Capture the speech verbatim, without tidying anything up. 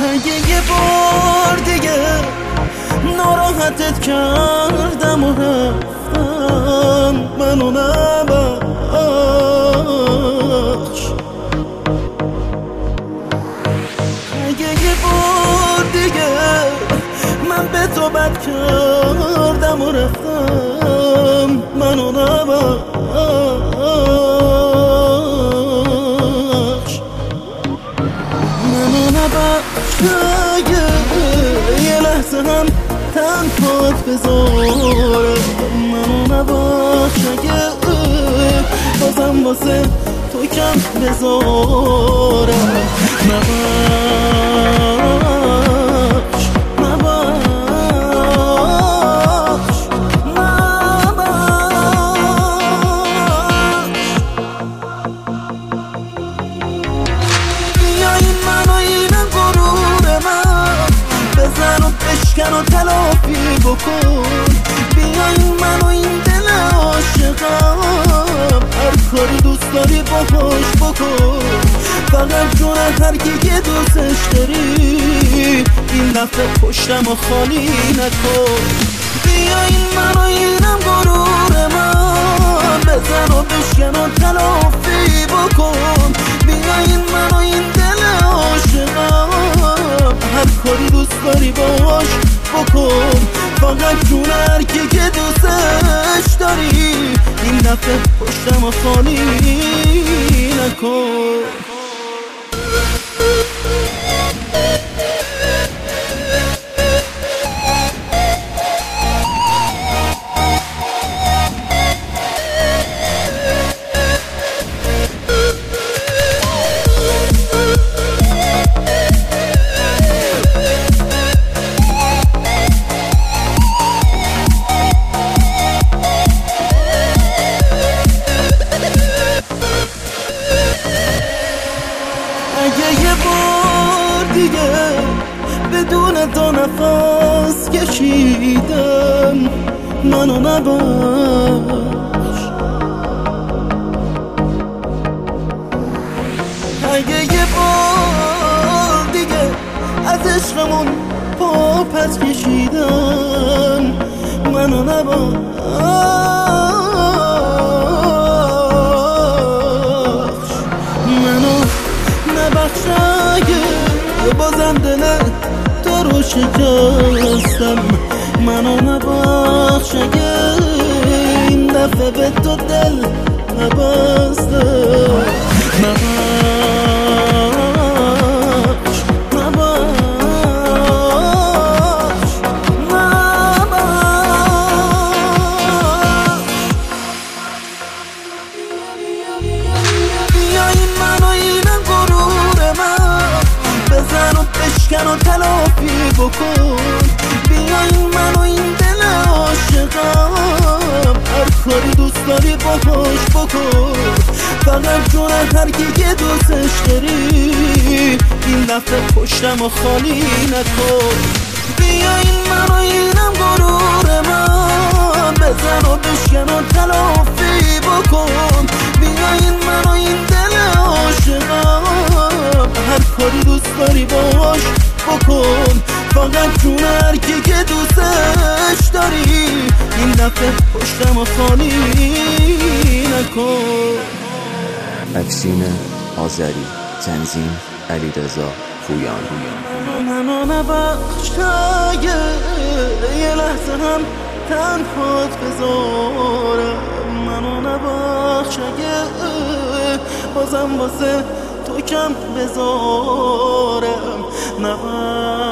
اگه یه بار دیگه ناراحتت کردم و رفتم منو نبخش. اگه یه بار دیگه من به تو بد کردم و رفتم منو نبخش. منو نبخش اگه یه لحظه هم تنهات بذارم. منو نبخش اگه بازم واسه تو کم بذارم. نبخش نبخش نبخش. بیا این منو اینم غرور من بزن و بشکن و تلافی بکن. بیا این منو این دل عاشقم هر کاری دوست داری باهاش بکن. فقط جون هر کی که دوستش داری این دفعه پشتم و خالی نکن. بیا این منو اینم غرور من بزن و بشکن و تلافی بکن. بیا این منو این دل عاشقم هر کاری دوست داری باهاش بکن. فقط جون هر کی که دوستش داری این دفعه پشتم و خالی نکن. اگه یه بار دیگه بدون تو نفس کشیدم منو نبخش. اگه یه بار دیگه از عشقمون پا پس کشیدم منو نبخش. منو نبخش اگه بازم دل تو رو شکستم. منو نبخش اگه این دفعه به تو دل نبستم. نبخش نبخش نبخش. بیا این منو اینم غرور من بزن و بشکن و تلافی بکن. بیا این منو این دل عاشقم هر کاری دوست داری باهاش بکن. فقط جون هر کی که دوستش داری این دفعه پشتم و خالی نکن. بیا این منو اینم غرور من بزن و بشکن و تلافی بکن. بیا این منو این دل عاشقم هر کاری دوست داری باهاش بکن. فقط جون هر کی که دوستش داری این دفعه پشتم و خالی نکن. افسین آذری، تنظیم علیرضا پویان. منو نبخش اگه یه لحظه هم تنهات بذارم. منو نبخش اگه بازم واسه تو کم بذارم. نبخش